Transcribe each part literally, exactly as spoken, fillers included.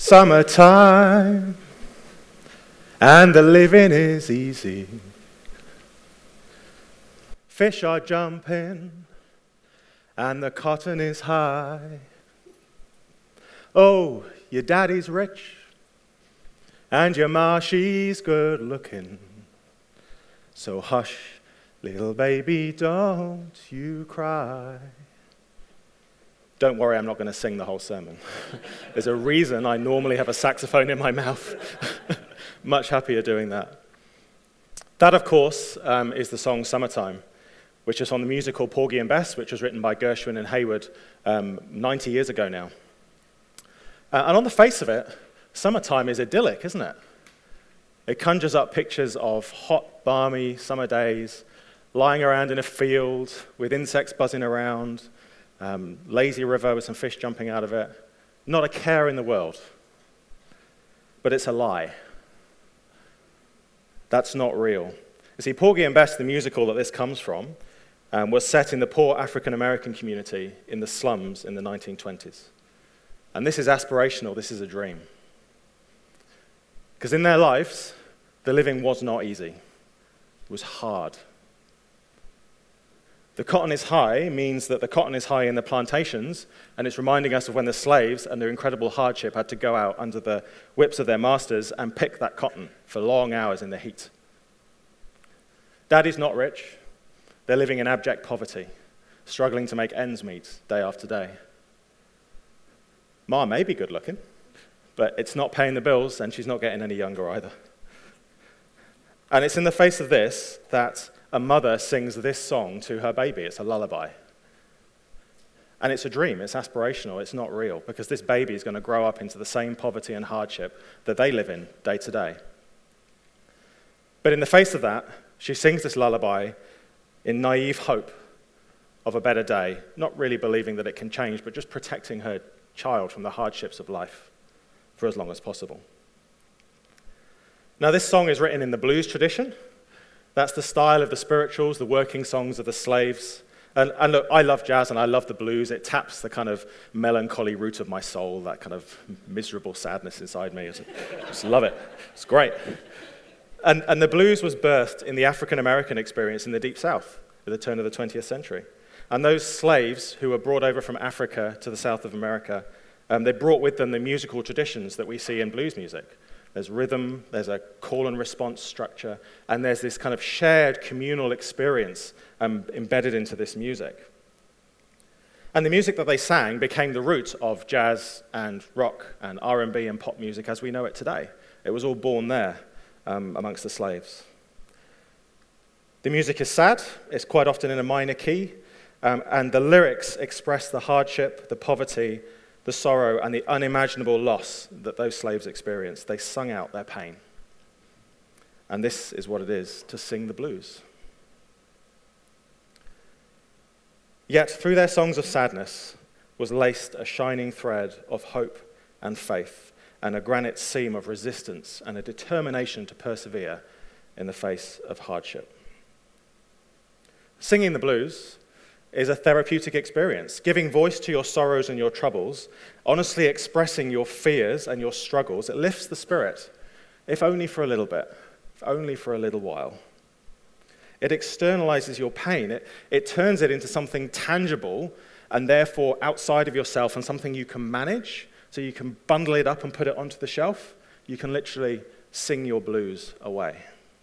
Summertime, and the living is easy. Fish are jumping, and the cotton is high. Oh, your daddy's rich, and your ma, she's good looking. So hush, little baby, don't you cry. Don't worry, I'm not going to sing the whole sermon. There's a reason I normally have a saxophone in my mouth. Much happier doing that. That, of course, um, is the song Summertime, which is on the musical Porgy and Bess, which was written by Gershwin and Hayward um, ninety years ago now. Uh, and on the face of it, summertime is idyllic, isn't it? It conjures up pictures of hot, balmy summer days, lying around in a field with insects buzzing around, um, lazy river with some fish jumping out of it. Not a care in the world. But it's a lie. That's not real. You see, Porgy and Bess, the musical that this comes from, um, was set in the poor African-American community in the slums in the nineteen twenties. And this is aspirational, this is a dream. Because in their lives, the living was not easy. It was hard. The cotton is high means that the cotton is high in the plantations, and it's reminding us of when the slaves, under incredible hardship, had to go out under the whips of their masters and pick that cotton for long hours in the heat. Daddy's not rich. They're living in abject poverty, struggling to make ends meet day after day. Ma may be good looking, but it's not paying the bills, and she's not getting any younger either. And it's in the face of this that a mother sings this song to her baby. It's a lullaby. And it's a dream, it's aspirational, it's not real, because this baby is going to grow up into the same poverty and hardship that they live in day to day. But in the face of that, she sings this lullaby in naive hope of a better day, not really believing that it can change, but just protecting her child from the hardships of life for as long as possible. Now, this song is written in the blues tradition. That's the style of the spirituals, the working songs of the slaves. And, and look, I love jazz and I love the blues. It taps the kind of melancholy root of my soul, that kind of miserable sadness inside me. I just, just love it. It's great. And, and the blues was birthed in the African-American experience in the Deep South at the turn of the twentieth century. And those slaves who were brought over from Africa to the south of America, um, they brought with them the musical traditions that we see in blues music. There's rhythm, there's a call and response structure, and there's this kind of shared communal experience um, embedded into this music. And the music that they sang became the root of jazz and rock and R and B and pop music as we know it today. It was all born there um, amongst the slaves. The music is sad, it's quite often in a minor key, um, and the lyrics express the hardship, the poverty, the sorrow, and the unimaginable loss that those slaves experienced. They sung out their pain. And this is what it is to sing the blues. Yet through their songs of sadness was laced a shining thread of hope and faith, and a granite seam of resistance and a determination to persevere in the face of hardship. Singing the blues is a therapeutic experience, giving voice to your sorrows and your troubles, honestly expressing your fears and your struggles. It lifts the spirit, if only for a little bit, if only for a little while. It externalizes your pain. It, it turns it into something tangible and therefore outside of yourself and something you can manage, so you can bundle it up and put it onto the shelf. You can literally sing your blues away.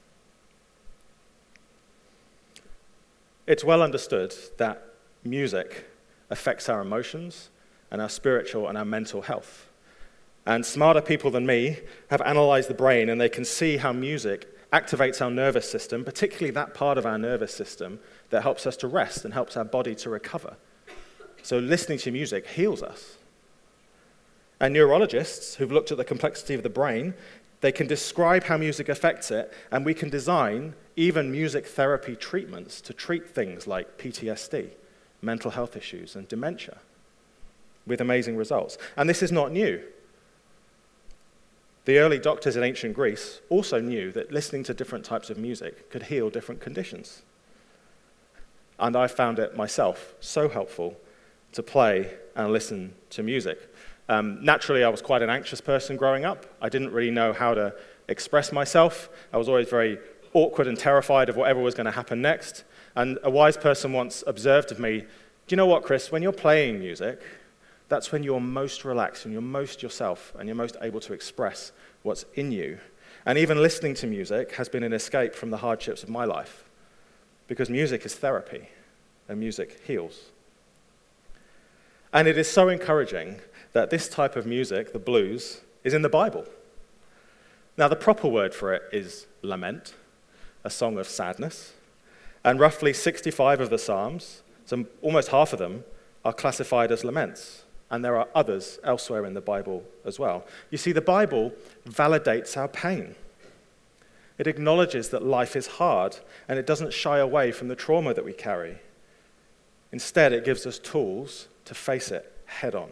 It's well understood that music affects our emotions and our spiritual and our mental health. And smarter people than me have analyzed the brain, and they can see how music activates our nervous system, particularly that part of our nervous system that helps us to rest and helps our body to recover. So listening to music heals us. And neurologists who've looked at the complexity of the brain, they can describe how music affects it, and we can design even music therapy treatments to treat things like P T S D, mental health issues, and dementia, with amazing results. And this is not new. The early doctors in ancient Greece also knew that listening to different types of music could heal different conditions. And I found it myself so helpful to play and listen to music. Um, naturally, I was quite an anxious person growing up. I didn't really know how to express myself. I was always very awkward and terrified of whatever was going to happen next. And a wise person once observed of me, do you know what, Chris? When you're playing music, that's when you're most relaxed and you're most yourself and you're most able to express what's in you. And even listening to music has been an escape from the hardships of my life, because music is therapy and music heals. And it is so encouraging that this type of music, the blues, is in the Bible. Now, the proper word for it is lament, a song of sadness. And roughly sixty-five of the Psalms, so almost half of them, are classified as laments. And there are others elsewhere in the Bible as well. You see, the Bible validates our pain. It acknowledges that life is hard, and it doesn't shy away from the trauma that we carry. Instead, it gives us tools to face it head on.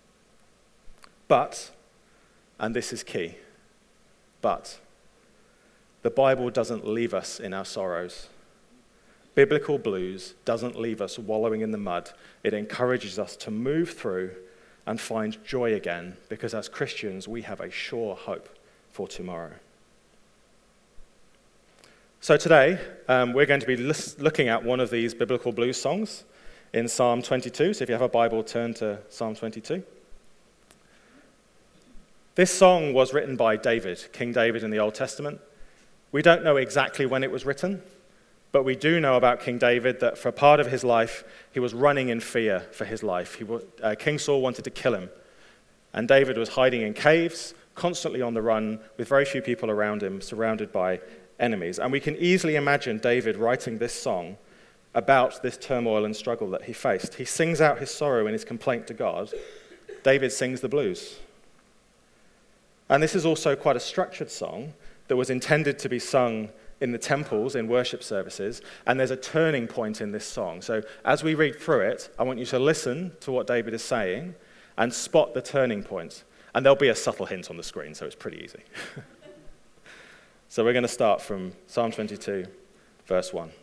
But, and this is key, but the Bible doesn't leave us in our sorrows. Biblical blues doesn't leave us wallowing in the mud. It encourages us to move through and find joy again, because as Christians, we have a sure hope for tomorrow. So today, um, we're going to be lis- looking at one of these biblical blues songs in Psalm twenty-two. So if you have a Bible, turn to Psalm twenty-two. This song was written by David, King David in the Old Testament. We don't know exactly when it was written, but we do know about King David that for part of his life, he was running in fear for his life. He, uh, King Saul wanted to kill him, and David was hiding in caves, constantly on the run, with very few people around him, surrounded by enemies. And we can easily imagine David writing this song about this turmoil and struggle that he faced. He sings out his sorrow in his complaint to God. David sings the blues. And this is also quite a structured song that was intended to be sung in the temples, in worship services, and there's a turning point in this song. So as we read through it, I want you to listen to what David is saying and spot the turning point. And there'll be a subtle hint on the screen, so it's pretty easy. So we're going to start from Psalm twenty-two, verse one.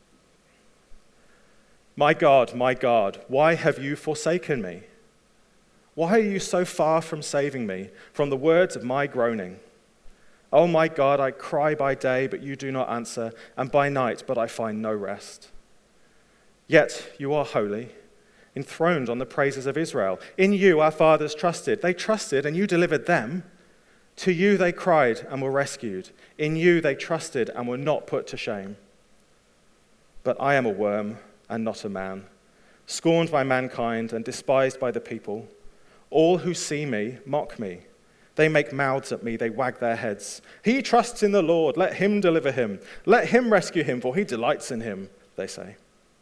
My God, my God, why have you forsaken me? Why are you so far from saving me from the words of my groaning? Oh my God, I cry by day, but you do not answer, and by night, but I find no rest. Yet you are holy, enthroned on the praises of Israel. In you our fathers trusted. They trusted, and you delivered them. To you they cried and were rescued. In you they trusted and were not put to shame. But I am a worm and not a man, scorned by mankind and despised by the people. All who see me mock me. They make mouths at me, they wag their heads. He trusts in the Lord, let him deliver him. Let him rescue him, for he delights in him, they say.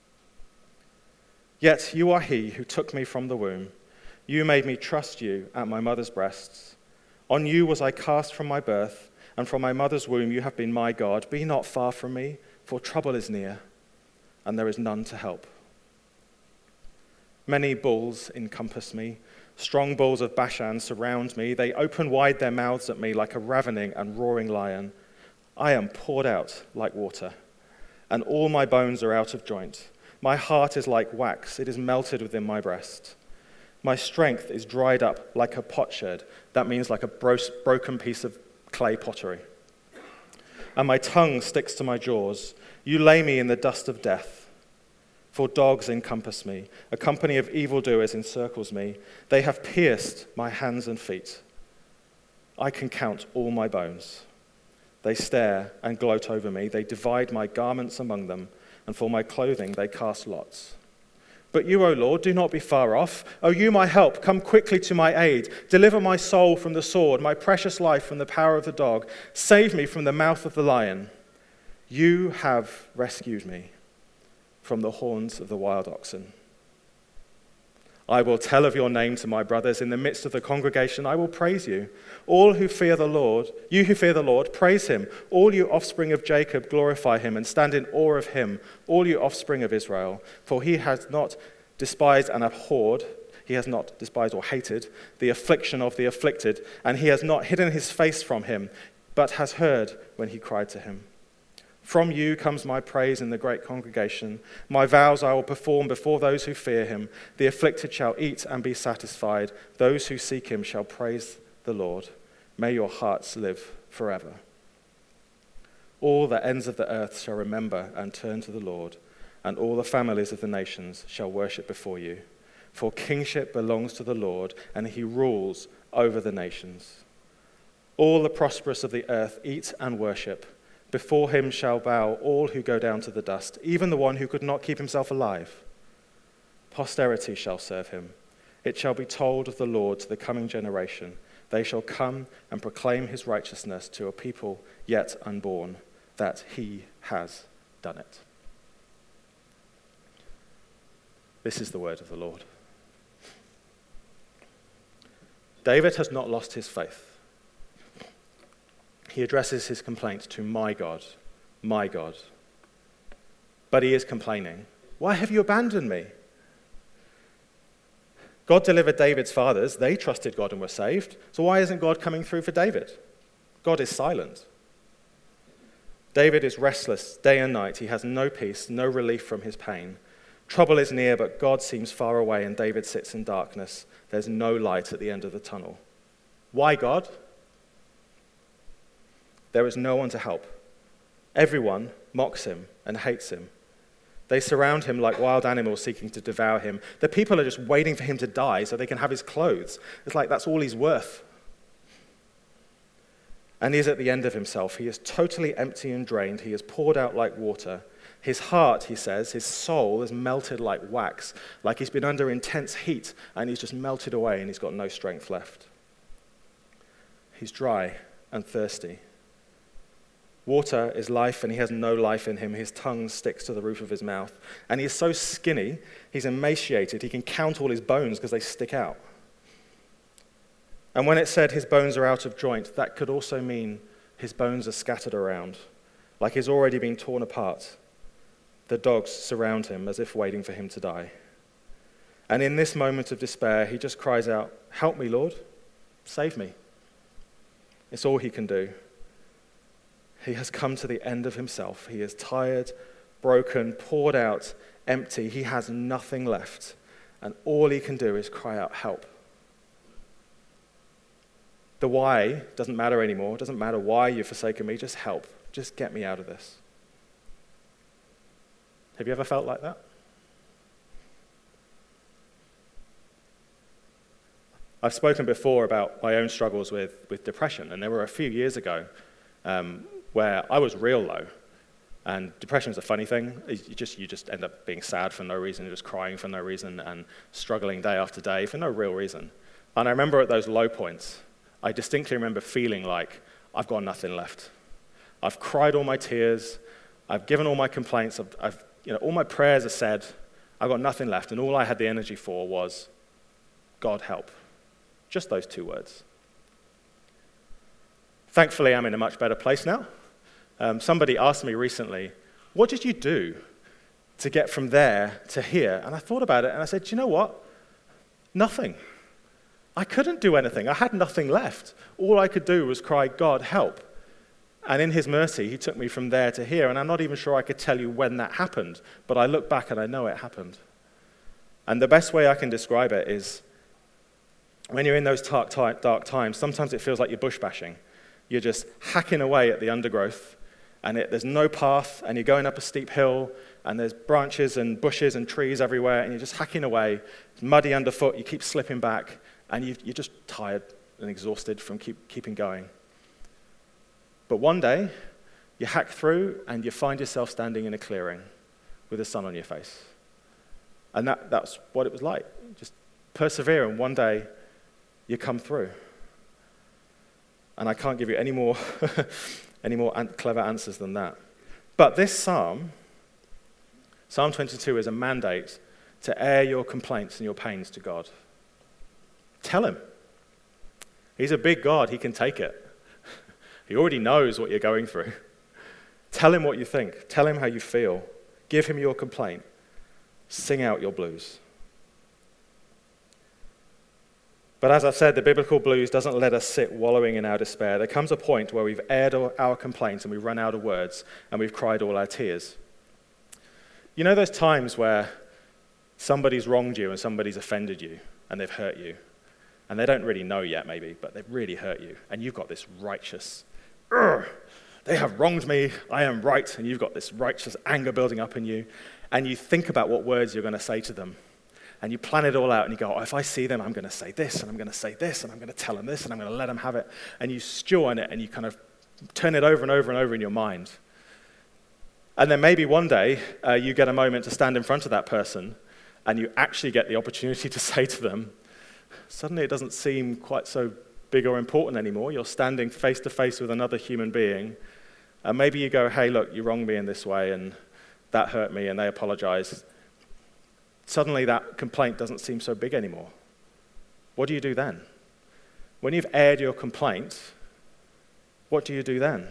Yet you are he who took me from the womb. You made me trust you at my mother's breasts. On you was I cast from my birth, and from my mother's womb you have been my God. Be not far from me, for trouble is near, and there is none to help. Many bulls encompass me. Strong bulls of Bashan surround me. They open wide their mouths at me like a ravening and roaring lion. I am poured out like water, and all my bones are out of joint. My heart is like wax. It is melted within my breast. My strength is dried up like a potsherd. That means like a bro- broken piece of clay pottery. And my tongue sticks to my jaws. You lay me in the dust of death. For dogs encompass me. A company of evildoers encircles me. They have pierced my hands and feet. I can count all my bones. They stare and gloat over me. They divide my garments among them, and for my clothing they cast lots. But you, O Lord, do not be far off. O you, my help, come quickly to my aid. Deliver my soul from the sword, my precious life from the power of the dog. Save me from the mouth of the lion. You have rescued me from the horns of the wild oxen. I will tell of your name to my brothers. In the midst of the congregation, I will praise you. All who fear the Lord, you who fear the Lord, praise him. All you offspring of Jacob, glorify him and stand in awe of him, all you offspring of Israel. For he has not despised and abhorred, he has not despised or hated the affliction of the afflicted, and he has not hidden his face from him, but has heard when he cried to him. From you comes my praise in the great congregation. My vows I will perform before those who fear him. The afflicted shall eat and be satisfied. Those who seek him shall praise the Lord. May your hearts live forever. All the ends of the earth shall remember and turn to the Lord, and all the families of the nations shall worship before you. For kingship belongs to the Lord, and he rules over the nations. All the prosperous of the earth eat and worship. Before him shall bow all who go down to the dust, even the one who could not keep himself alive. Posterity shall serve him. It shall be told of the Lord to the coming generation. They shall come and proclaim his righteousness to a people yet unborn, that he has done it. This is the word of the Lord. David has not lost his faith. He addresses his complaint to my God, my God. But he is complaining. Why have you abandoned me? God delivered David's fathers. They trusted God and were saved. So why isn't God coming through for David? God is silent. David is restless day and night. He has no peace, no relief from his pain. Trouble is near, but God seems far away, and David sits in darkness. There's no light at the end of the tunnel. Why God? There is no one to help. Everyone mocks him and hates him. They surround him like wild animals seeking to devour him. The people are just waiting for him to die so they can have his clothes. It's like that's all he's worth. And he's at the end of himself. He is totally empty and drained. He is poured out like water. His heart, he says, his soul is melted like wax, like he's been under intense heat and he's just melted away and he's got no strength left. He's dry and thirsty. Water is life, and he has no life in him. His tongue sticks to the roof of his mouth. And he is so skinny, he's emaciated. He can count all his bones because they stick out. And when it said his bones are out of joint, that could also mean his bones are scattered around, like he's already been torn apart. The dogs surround him as if waiting for him to die. And in this moment of despair, he just cries out, "Help me, Lord. Save me." It's all he can do. He has come to the end of himself. He is tired, broken, poured out, empty. He has nothing left. And all he can do is cry out, "Help." The why doesn't matter anymore. It doesn't matter why you've forsaken me. Just help. Just get me out of this. Have you ever felt like that? I've spoken before about my own struggles with, with depression, and there were a few years ago um, where I was real low. And depression is a funny thing. You just, you just end up being sad for no reason, just crying for no reason, and struggling day after day for no real reason. And I remember at those low points, I distinctly remember feeling like I've got nothing left. I've cried all my tears. I've given all my complaints. I've, I've, you know, all my prayers are said. I've got nothing left. And all I had the energy for was, God help. Just those two words. Thankfully, I'm in a much better place now. Um, somebody asked me recently, what did you do to get from there to here? And I thought about it, and I said, do you know what? Nothing. I couldn't do anything. I had nothing left. All I could do was cry, God, help. And in his mercy, he took me from there to here, and I'm not even sure I could tell you when that happened, but I look back and I know it happened. And the best way I can describe it is, when you're in those dark, dark times, sometimes it feels like you're bush bashing. You're just hacking away at the undergrowth, and it, there's no path, and you're going up a steep hill, and there's branches and bushes and trees everywhere, and you're just hacking away. It's muddy underfoot, you keep slipping back, and you, you're just tired and exhausted from keep, keeping going. But one day, you hack through, and you find yourself standing in a clearing with the sun on your face. And that, that's what it was like. Just persevere, and one day, you come through. And I can't give you any more, any more clever answers than that. But this psalm, Psalm twenty-two, is a mandate to air your complaints and your pains to God. Tell him. He's a big God. He can take it. He already knows what you're going through. Tell him what you think. Tell him how you feel. Give him your complaint. Sing out your blues. But as I've said, the biblical blues doesn't let us sit wallowing in our despair. There comes a point where we've aired our complaints and we've run out of words and we've cried all our tears. You know those times where somebody's wronged you and somebody's offended you and they've hurt you, and they don't really know yet maybe, but they've really hurt you, and you've got this righteous, they have wronged me, I am right, and you've got this righteous anger building up in you, and you think about what words you're going to say to them. And you plan it all out, and you go, oh, if I see them, I'm going to say this, and I'm going to say this, and I'm going to tell them this, and I'm going to let them have it. And you stew on it, and you kind of turn it over and over and over in your mind. And then maybe one day, uh, you get a moment to stand in front of that person, and you actually get the opportunity to say to them, suddenly it doesn't seem quite so big or important anymore. You're standing face to face with another human being, and maybe you go, hey, look, you wronged me in this way, and that hurt me, and they apologize. Suddenly that complaint doesn't seem so big anymore. What do you do then? When you've aired your complaint, what do you do then?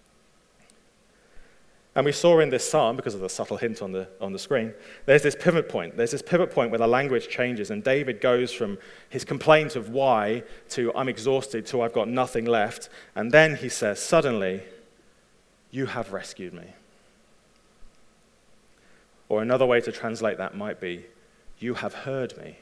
And we saw in this psalm, because of the subtle hint on the, on the screen, there's this pivot point. There's this pivot point where the language changes, and David goes from his complaint of why to I'm exhausted to I've got nothing left. And then he says, suddenly, you have rescued me. Or another way to translate that might be, you have heard me.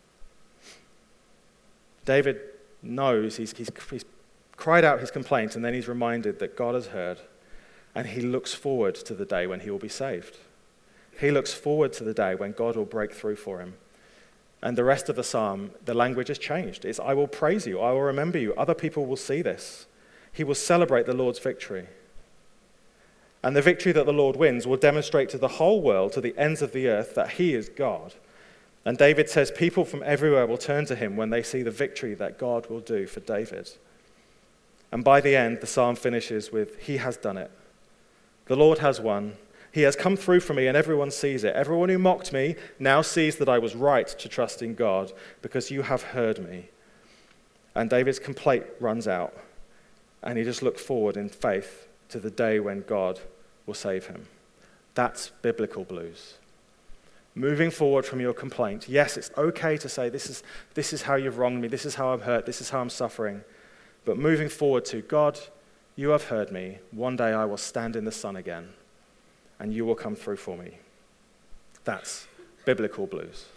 David knows, he's, he's, he's cried out his complaint, and then he's reminded that God has heard, and he looks forward to the day when he will be saved. He looks forward to the day when God will break through for him. And the rest of the psalm, the language has changed. It's, I will praise you, I will remember you, other people will see this. He will celebrate the Lord's victory. And the victory that the Lord wins will demonstrate to the whole world, to the ends of the earth, that he is God. And David says people from everywhere will turn to him when they see the victory that God will do for David. And by the end, the psalm finishes with, he has done it. The Lord has won. He has come through for me, and everyone sees it. Everyone who mocked me now sees that I was right to trust in God, because you have heard me. And David's complaint runs out, and he just looks forward in faith to the day when God will save him. That's biblical blues. Moving forward from your complaint. Yes, it's okay to say, this is, this is how you've wronged me, this is how I'm hurt, this is how I'm suffering. But moving forward to, God, you have heard me. One day I will stand in the sun again, and you will come through for me. That's biblical blues.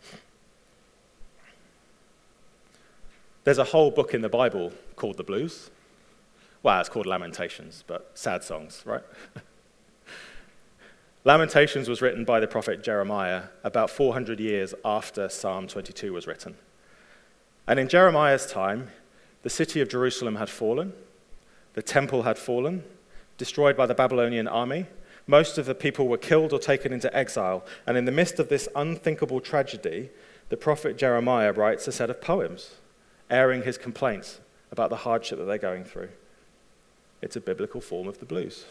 There's a whole book in the Bible called the Blues. Well, it's called Lamentations, but sad songs, right? Lamentations was written by the prophet Jeremiah about four hundred years after Psalm twenty-two was written. And in Jeremiah's time, the city of Jerusalem had fallen, the temple had fallen, destroyed by the Babylonian army. Most of the people were killed or taken into exile. And in the midst of this unthinkable tragedy, the prophet Jeremiah writes a set of poems, airing his complaints about the hardship that they're going through. It's a biblical form of the blues.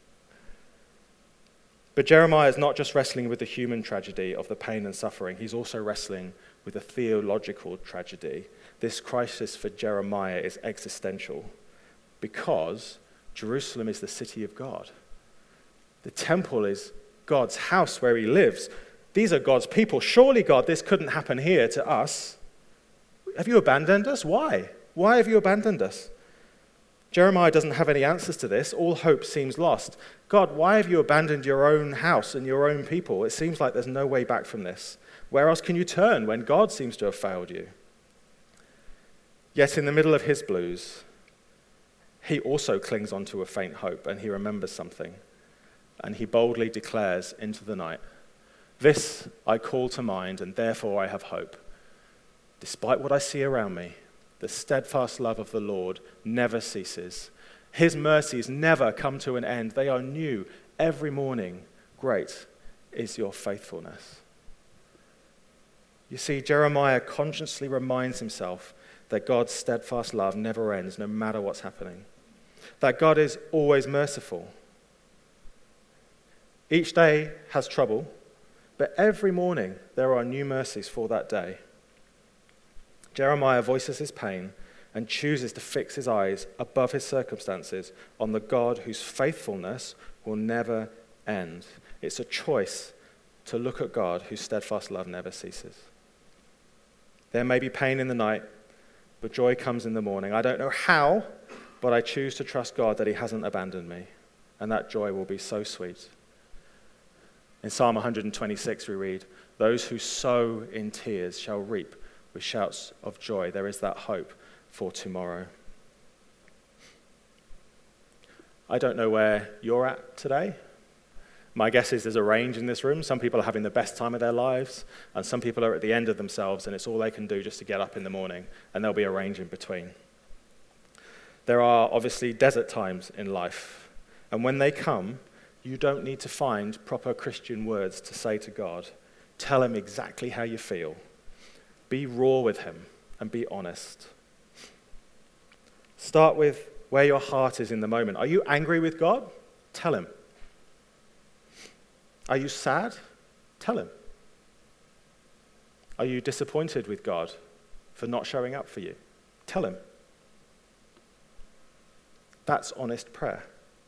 But Jeremiah is not just wrestling with the human tragedy of the pain and suffering. He's also wrestling with a theological tragedy. This crisis for Jeremiah is existential because Jerusalem is the city of God. The temple is God's house where he lives. These are God's people. Surely, God, this couldn't happen here to us. Have you abandoned us? Why? Why have you abandoned us? Jeremiah doesn't have any answers to this. All hope seems lost. God, why have you abandoned your own house and your own people? It seems like there's no way back from this. Where else can you turn when God seems to have failed you? Yet in the middle of his blues, he also clings onto a faint hope, and he remembers something. And he boldly declares into the night, "This I call to mind, and therefore I have hope. Despite what I see around me, the steadfast love of the Lord never ceases. His mercies never come to an end. They are new every morning. Great is your faithfulness." You see, Jeremiah consciously reminds himself that God's steadfast love never ends, no matter what's happening. That God is always merciful. Each day has trouble, but every morning there are new mercies for that day. Jeremiah voices his pain and chooses to fix his eyes above his circumstances on the God whose faithfulness will never end. It's a choice to look at God whose steadfast love never ceases. There may be pain in the night, but joy comes in the morning. I don't know how, but I choose to trust God that he hasn't abandoned me, and that joy will be so sweet. In Psalm one twenty-six we read, those who sow in tears shall reap with shouts of joy. There is that hope for tomorrow. I don't know where you're at today. My guess is there's a range in this room. Some people are having the best time of their lives, and some people are at the end of themselves, and it's all they can do just to get up in the morning, and there'll be a range in between. There are obviously desert times in life, and when they come, you don't need to find proper Christian words to say to God. Tell him exactly how you feel. Be raw with him and be honest. Start with where your heart is in the moment. Are you angry with God? Tell him. Are you sad? Tell him. Are you disappointed with God for not showing up for you? Tell him. That's honest prayer.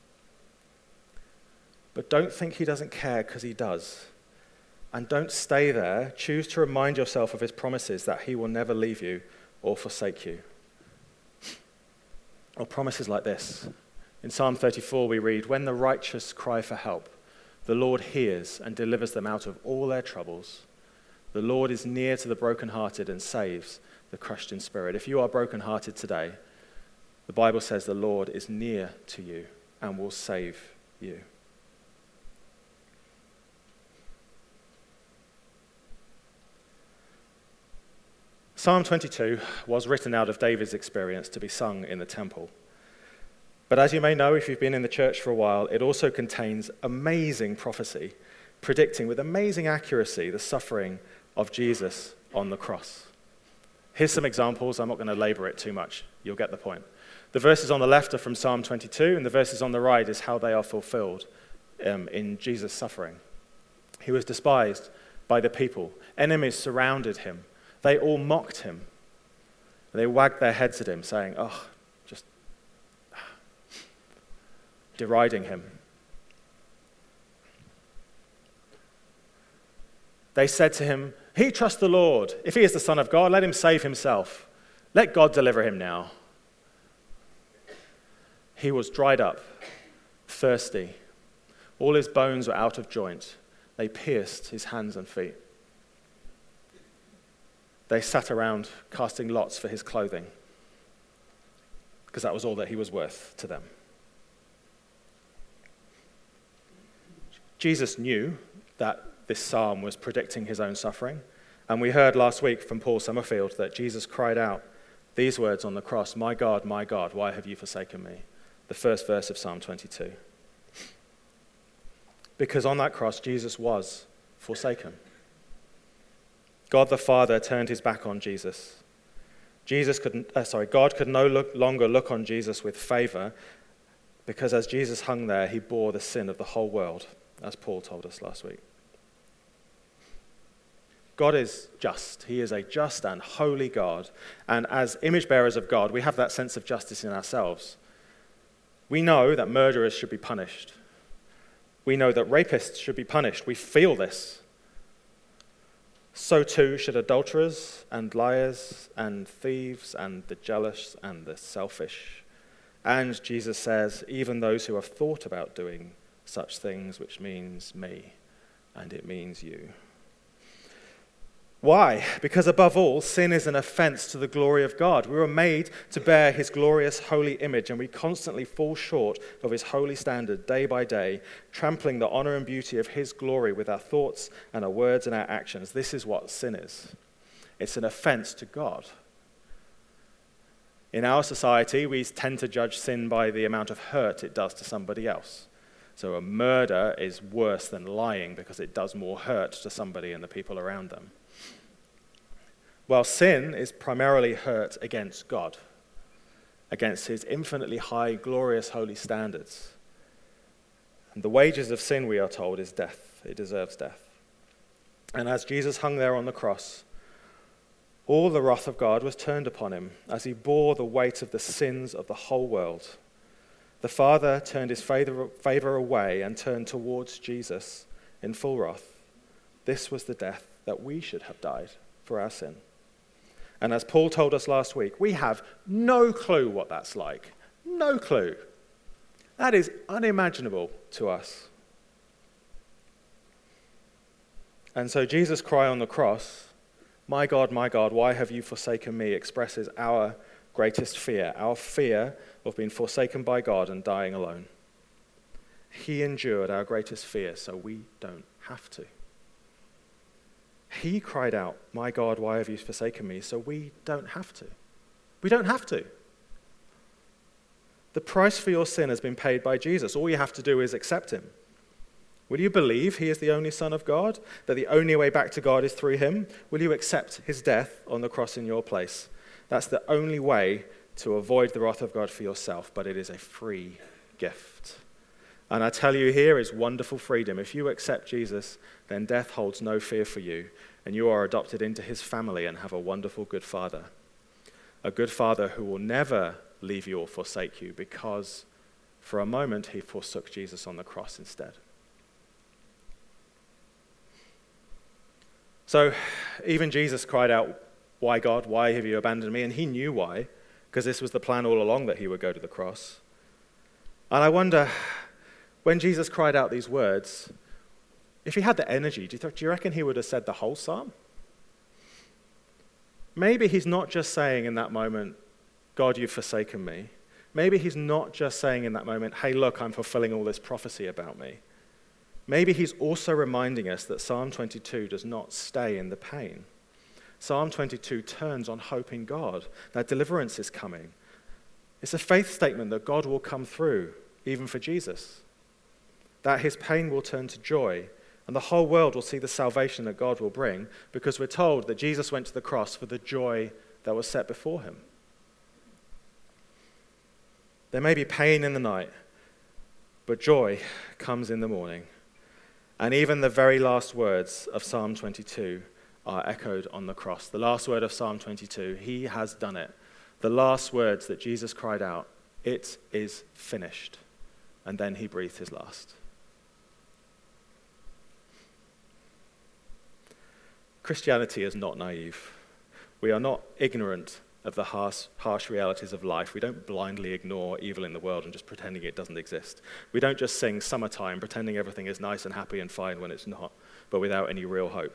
But don't think he doesn't care, because he does. And don't stay there. Choose to remind yourself of his promises that he will never leave you or forsake you. Or promises like this. In Psalm thirty-four we read, when the righteous cry for help, the Lord hears and delivers them out of all their troubles. The Lord is near to the brokenhearted and saves the crushed in spirit. If you are brokenhearted today, the Bible says the Lord is near to you and will save you. Psalm twenty-two was written out of David's experience to be sung in the temple. But as you may know, if you've been in the church for a while, it also contains amazing prophecy, predicting with amazing accuracy the suffering of Jesus on the cross. Here's some examples. I'm not going to labor it too much. You'll get the point. The verses on the left are from Psalm twenty-two, and the verses on the right is how they are fulfilled um, in Jesus' suffering. He was despised by the people. Enemies surrounded him. They all mocked him. They wagged their heads at him, saying, oh, just deriding him. They said to him, he trusts the Lord. If he is the Son of God, let him save himself. Let God deliver him now. He was dried up, thirsty. All his bones were out of joint. They pierced his hands and feet. They sat around casting lots for his clothing, because that was all that he was worth to them. Jesus knew that this psalm was predicting his own suffering, and we heard last week from Paul Summerfield that Jesus cried out these words on the cross, my God, my God, why have you forsaken me? The first verse of Psalm twenty-two. Because on that cross, Jesus was forsaken. God the Father turned his back on Jesus. Jesus could, uh, sorry, God could no look, longer look on Jesus with favor, because as Jesus hung there, he bore the sin of the whole world, as Paul told us last week. God is just. He is a just and holy God. And as image bearers of God, we have that sense of justice in ourselves. We know that murderers should be punished. We know that rapists should be punished. We feel this. So too should adulterers and liars and thieves and the jealous and the selfish. And Jesus says, even those who have thought about doing such things, which means me, and it means you. Why? Because above all, sin is an offense to the glory of God. We were made to bear his glorious holy image, and we constantly fall short of his holy standard day by day, trampling the honor and beauty of his glory with our thoughts and our words and our actions. This is what sin is. It's an offense to God. In our society, we tend to judge sin by the amount of hurt it does to somebody else. So a murder is worse than lying because it does more hurt to somebody and the people around them. Well, sin is primarily hurt against God, against his infinitely high, glorious, holy standards. And the wages of sin, we are told, is death. It deserves death. And as Jesus hung there on the cross, all the wrath of God was turned upon him as he bore the weight of the sins of the whole world. The Father turned his favor away and turned towards Jesus in full wrath. This was the death that we should have died for our sin. And as Paul told us last week, we have no clue what that's like. No clue. That is unimaginable to us. And so Jesus' cry on the cross, "My God, my God, why have you forsaken me?" expresses our greatest fear, our fear of being forsaken by God and dying alone. He endured our greatest fear so we don't have to. He cried out, "My God, why have you forsaken me?" so we don't have to. We don't have to. The price for your sin has been paid by Jesus. All you have to do is accept him. Will you believe he is the only Son of God, that the only way back to God is through him? Will you accept his death on the cross in your place? That's the only way to avoid the wrath of God for yourself, but it is a free gift. And I tell you, here is wonderful freedom. If you accept Jesus, then death holds no fear for you, and you are adopted into his family and have a wonderful good father. A good father who will never leave you or forsake you, because for a moment he forsook Jesus on the cross instead. So even Jesus cried out, "Why, God, why have you abandoned me?" And he knew why, because this was the plan all along that he would go to the cross. And I wonder, when Jesus cried out these words, if he had the energy, do you, th- do you reckon he would have said the whole psalm? Maybe he's not just saying in that moment, "God, you've forsaken me." Maybe he's not just saying in that moment, "Hey, look, I'm fulfilling all this prophecy about me." Maybe he's also reminding us that Psalm twenty-two does not stay in the pain. Psalm twenty-two turns on hope in God, that deliverance is coming. It's a faith statement that God will come through, even for Jesus. That his pain will turn to joy, and the whole world will see the salvation that God will bring, because we're told that Jesus went to the cross for the joy that was set before him. There may be pain in the night, but joy comes in the morning. And even the very last words of Psalm twenty-two are echoed on the cross. The last word of Psalm twenty-two, he has done it. The last words that Jesus cried out, "It is finished." And then he breathed his last. Christianity is not naive. We are not ignorant of the harsh, harsh realities of life. We don't blindly ignore evil in the world and just pretending it doesn't exist. We don't just sing "Summertime" pretending everything is nice and happy and fine when it's not, but without any real hope.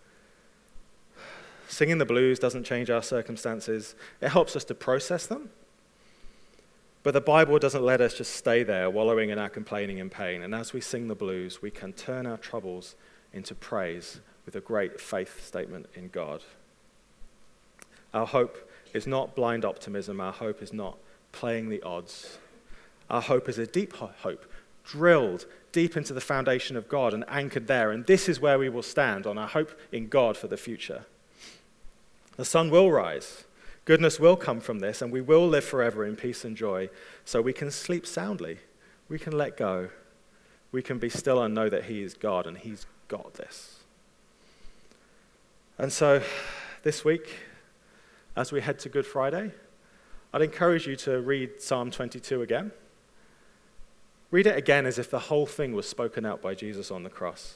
Singing the blues doesn't change our circumstances. It helps us to process them. But the Bible doesn't let us just stay there wallowing in our complaining and pain. And as we sing the blues, we can turn our troubles into praise with a great faith statement in God. Our hope is not blind optimism. Our hope is not playing the odds. Our hope is a deep hope, drilled deep into the foundation of God and anchored there. And this is where we will stand, on our hope in God for the future. The sun will rise. Goodness will come from this, and we will live forever in peace and joy, so we can sleep soundly. We can let go. We can be still and know that he is God, and he's got this. And so this week, as we head to Good Friday, I'd encourage you to read Psalm twenty-two again. Read it again as if the whole thing was spoken out by Jesus on the cross.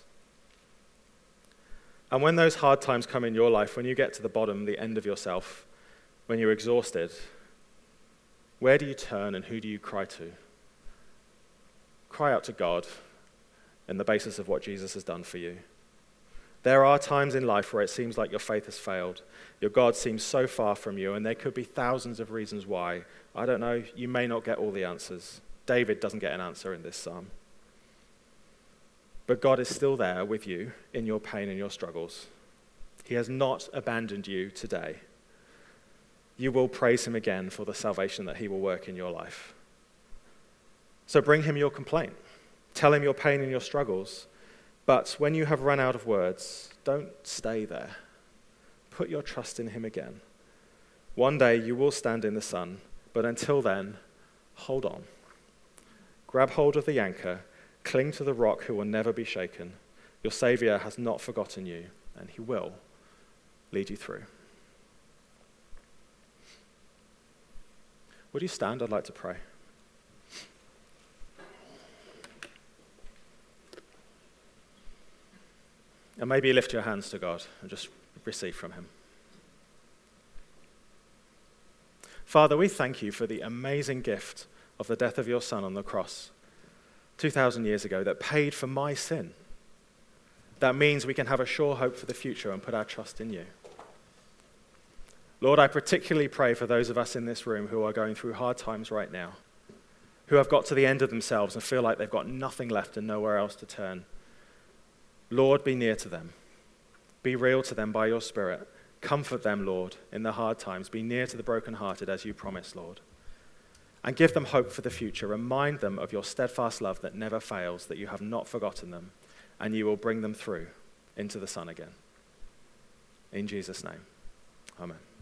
And when those hard times come in your life, when you get to the bottom, the end of yourself, when you're exhausted, where do you turn and who do you cry to? Cry out to God on the basis of what Jesus has done for you. There are times in life where it seems like your faith has failed. Your God seems so far from you, and there could be thousands of reasons why. I don't know, you may not get all the answers. David doesn't get an answer in this psalm. But God is still there with you in your pain and your struggles. He has not abandoned you today. You will praise him again for the salvation that he will work in your life. So bring him your complaint. Tell him your pain and your struggles. But when you have run out of words, don't stay there. Put your trust in him again. One day you will stand in the sun, but until then, hold on. Grab hold of the anchor, cling to the rock who will never be shaken. Your Savior has not forgotten you, and he will lead you through. Would you stand? I'd like to pray. And maybe lift your hands to God and just receive from him. Father, we thank you for the amazing gift of the death of your Son on the cross two thousand years ago that paid for my sin. That means we can have a sure hope for the future and put our trust in you. Lord, I particularly pray for those of us in this room who are going through hard times right now, who have got to the end of themselves and feel like they've got nothing left and nowhere else to turn. Lord, be near to them. Be real to them by your Spirit. Comfort them, Lord, in the hard times. Be near to the brokenhearted as you promised, Lord. And give them hope for the future. Remind them of your steadfast love that never fails, that you have not forgotten them, and you will bring them through into the sun again. In Jesus' name, amen.